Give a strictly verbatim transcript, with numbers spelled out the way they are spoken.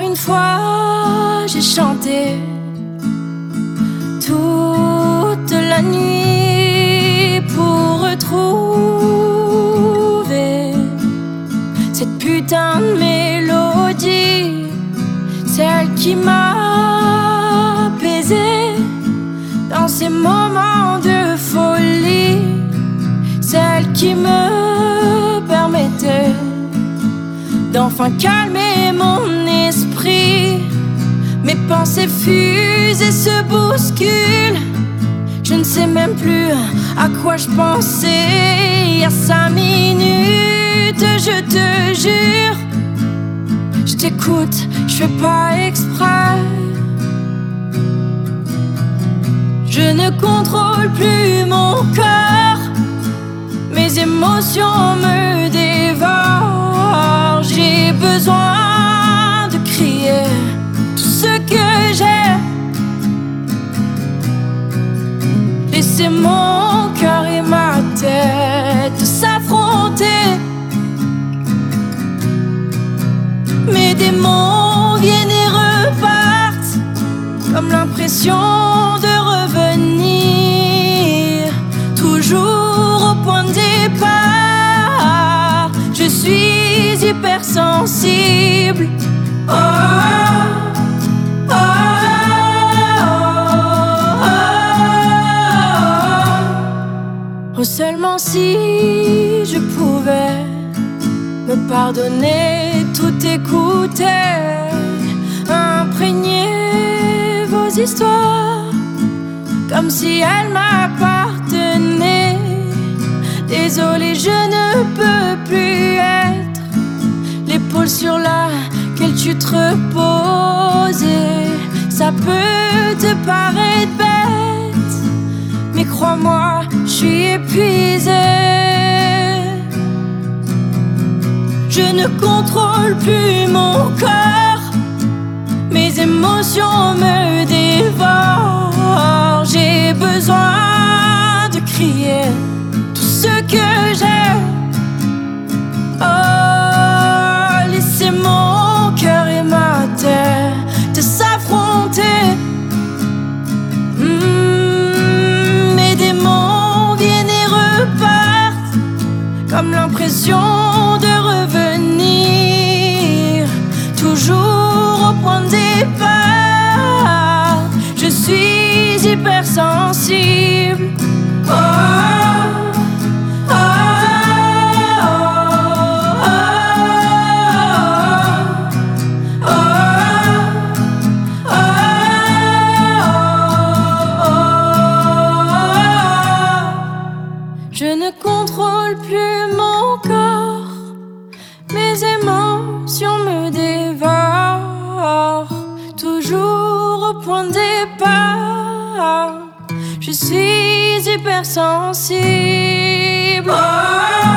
une fois, j'ai chanté toute la nuit pour retrouver cette putain de mélodie, celle qui m'a apaisé dans ces moments de folie, celle qui me permettait d'enfin calmer mon esprit. Mes pensées fusent et se bousculent. Je ne sais même plus à quoi je pensais il y a cinq minutes, je te jure. Je t'écoute, je fais pas exprès. Je ne contrôle plus mon corps, mes émotions me dévorent. J'ai besoin de crier tout ce que j'ai. Laisser mon cœur et ma tête s'affronter. Mes démons viennent et repartent, comme l'impression de revenir, toujours au point de départ. Je suis hypersensible. Oh, oh, oh, oh, oh. Seulement si je pouvais me pardonner, tout écouter, imprégner vos histoires comme si elles m'appartenaient. Désolé, je ne peux plus être l'épaule sur laquelle tu te reposes. Ça peut te paraître bête, mais crois-moi, je suis épuisée. Je ne contrôle plus mon corps, mes émotions me dévorent. J'ai besoin de crier tout ce que j'ai. Oh, laissez mon cœur et ma tête s'affronter. Mmh, mes démons viennent et repartent, comme l'impression de revenir, toujours au point de départ. Je suis hypersensible. Oh, oh, oh, oh, oh, oh. Je ne contrôle plus mon corps, mes émotions me dévorent, toujours au point de départ. Je suis hypersensible. Oh.